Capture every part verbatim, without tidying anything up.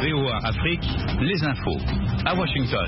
V O A Afrique, les infos. À Washington.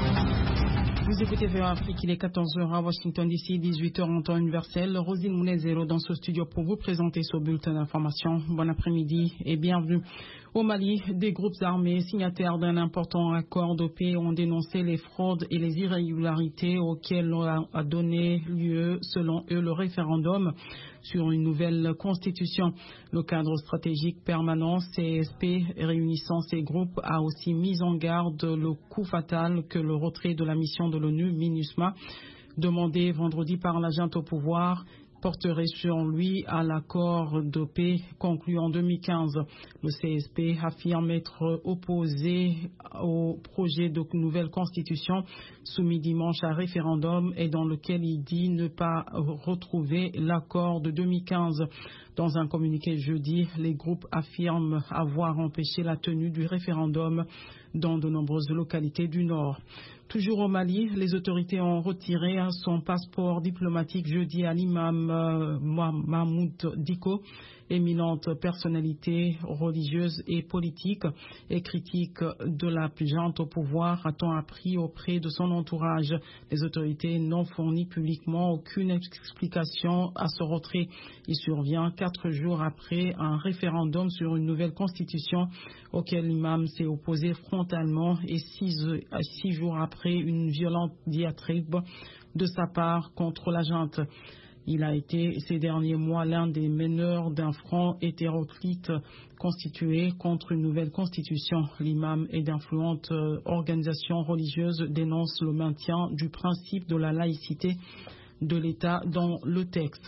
Vous écoutez V O A Afrique, il est quatorze heures à Washington, d'ici dix-huit heures en temps universel. Rosine Mounezero dans ce studio pour vous présenter ce bulletin d'information. Bon après-midi et bienvenue. Au Mali, des groupes armés signataires d'un important accord de paix ont dénoncé les fraudes et les irrégularités auxquelles a donné lieu, selon eux, le référendum sur une nouvelle constitution. Le cadre stratégique permanent C S P réunissant ces groupes a aussi mis en garde le coup fatal que le retrait de la mission de l'ONU MINUSMA, demandé vendredi par la junte au pouvoir, porterait sur lui à l'accord de paix conclu en deux mille quinze. Le C S P affirme être opposé au projet de nouvelle constitution soumis dimanche à référendum et dans lequel il dit ne pas retrouver l'accord de deux mille quinze. Dans un communiqué jeudi, les groupes affirment avoir empêché la tenue du référendum dans de nombreuses localités du Nord. Toujours au Mali, les autorités ont retiré son passeport diplomatique jeudi à l'imam euh, Mahmoud Dicko, éminente personnalité religieuse et politique et critique de la junte au pouvoir, a-t-on appris auprès de son entourage. Les autorités n'ont fourni publiquement aucune explication à ce retrait. Il survient quatre jours après un référendum sur une nouvelle constitution auquel l'imam s'est opposé frontalement et six, six jours après une violente diatribe de sa part contre la junte. Il a été ces derniers mois l'un des meneurs d'un front hétéroclite constitué contre une nouvelle constitution. L'imam et d'influentes organisations religieuses dénoncent le maintien du principe de la laïcité de l'État dans le texte.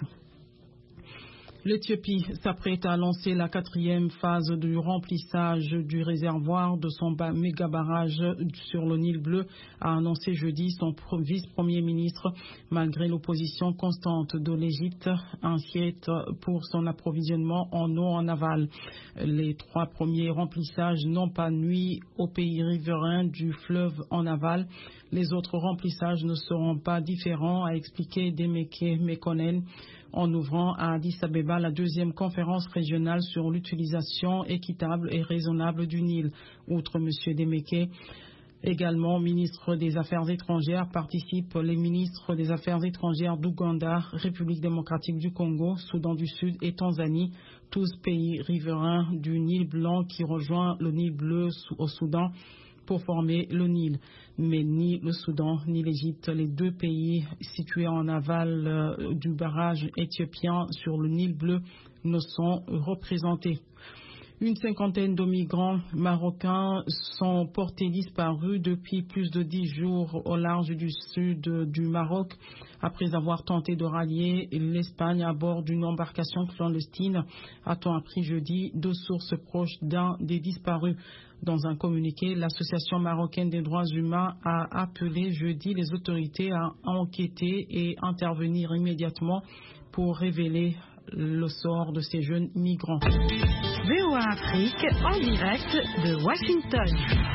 L'Éthiopie s'apprête à lancer la quatrième phase du remplissage du réservoir de son méga barrage sur le Nil Bleu, a annoncé jeudi son vice-premier ministre, malgré l'opposition constante de l'Égypte, inquiète pour son approvisionnement en eau en aval. Les trois premiers remplissages n'ont pas nui aux pays riverains du fleuve en aval. Les autres remplissages ne seront pas différents, a expliqué Demeke Mekonnen, en ouvrant à Addis Abeba la deuxième conférence régionale sur l'utilisation équitable et raisonnable du Nil. Outre M. Demeke, également ministre des Affaires étrangères, participent les ministres des Affaires étrangères d'Ouganda, République démocratique du Congo, Soudan du Sud et Tanzanie, tous pays riverains du Nil Blanc qui rejoint le Nil Bleu au Soudan pour former le Nil. Mais ni le Soudan ni l'Égypte, les deux pays situés en aval euh, du barrage éthiopien sur le Nil Bleu, ne sont représentés. Une cinquantaine de migrants marocains sont portés disparus depuis plus de dix jours au large du sud du Maroc, après avoir tenté de rallier l'Espagne à bord d'une embarcation clandestine, a-t-on appris jeudi, de sources proches d'un des disparus. Dans un communiqué, l'Association marocaine des droits humains a appelé jeudi les autorités à enquêter et intervenir immédiatement pour révéler le sort de ces jeunes migrants. V O A Afrique en direct de Washington.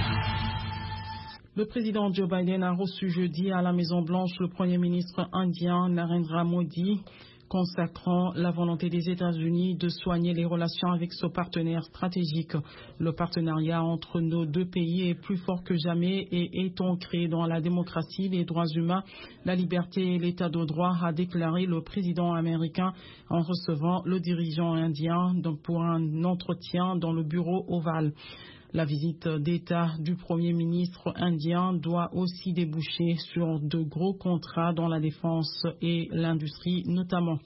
Le président Joe Biden a reçu jeudi à la Maison-Blanche le Premier ministre indien Narendra Modi, consacrant la volonté des États-Unis de soigner les relations avec ce partenaire stratégique. Le partenariat entre nos deux pays est plus fort que jamais et est ancré dans la démocratie, les droits humains, la liberté et l'état de droit, a déclaré le président américain en recevant le dirigeant indien pour un entretien dans le bureau ovale. La visite d'État du Premier ministre indien doit aussi déboucher sur de gros contrats dans la défense et l'industrie notamment.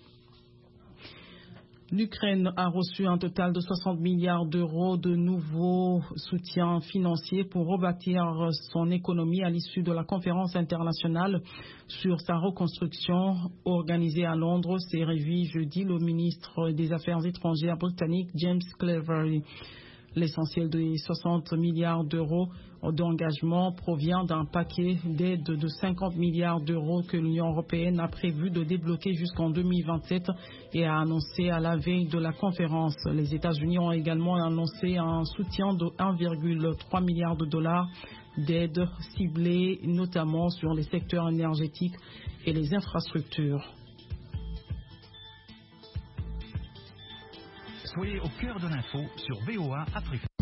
L'Ukraine a reçu un total de soixante milliards d'euros de nouveaux soutiens financiers pour rebâtir son économie à l'issue de la conférence internationale sur sa reconstruction organisée à Londres, s'est réjoui jeudi le ministre des Affaires étrangères britannique James Cleverly. L'essentiel des soixante milliards d'euros d'engagement provient d'un paquet d'aide de cinquante milliards d'euros que l'Union européenne a prévu de débloquer jusqu'en deux mille vingt-sept et a annoncé à la veille de la conférence. Les États-Unis ont également annoncé un soutien de un virgule trois milliard de dollars d'aide ciblée notamment sur les secteurs énergétiques et les infrastructures. Soyez au cœur de l'info sur V O A Afrique.